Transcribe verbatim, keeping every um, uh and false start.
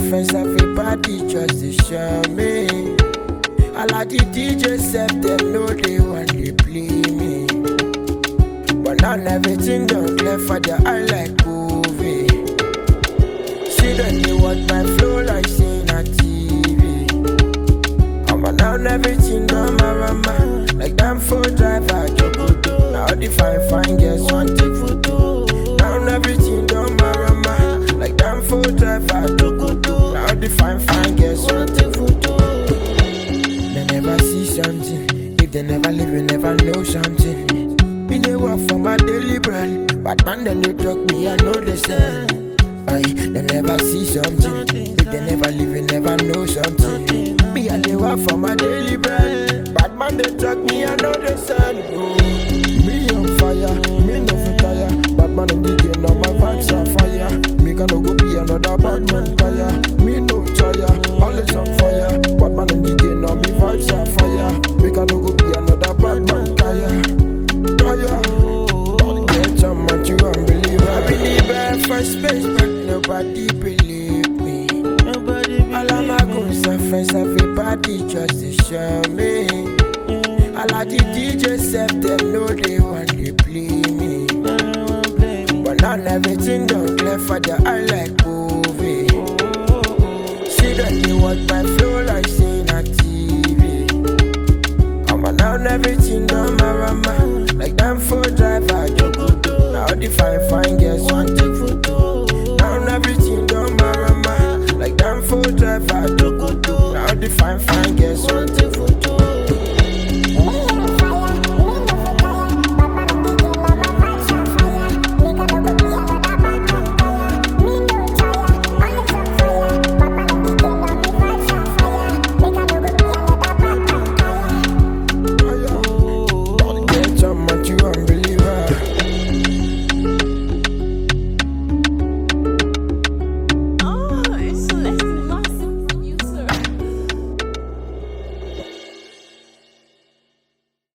friends, everybody just to show me. All of the D Js said them know they want to play me. But now everything done clear for the eye like movie. See them they watch my flow like saying a T V. I'm on now everything done around man. Like damn full driver, Jokoto. Now the fine fine girls want take photo. Now everything done around man. Like damn full driver, Jokoto. Now the fine fine girls want take photo. They never see something. If they never live, you never know something. Me they work for my daily bread. But man then they drug me, I know they say. Aye, they never see something. If they never live, you never know something. Me and they work for my daily bread. But man they drug me, I know they say. Oh, me on fire, me no fit tire. Bad man in the game, now my vibes are fire. Me gonna go be another bad man fire. Me no tire, always on fire. Bad man in the game, now me vibes are fire. Me gonna go be another bad man fire. Fire, don't get some man you unbeliever. I believe in first space, but nobody believe me. Nobody believe all of my goons and friends, everybody just to show me. All of the D Js said them know they want to play me. But now everything done clear for the eye like movie. See them they watch my flow like saying a T V. I'm on now everything done around man. Like damn full driver, Jokoto. Now the fine fine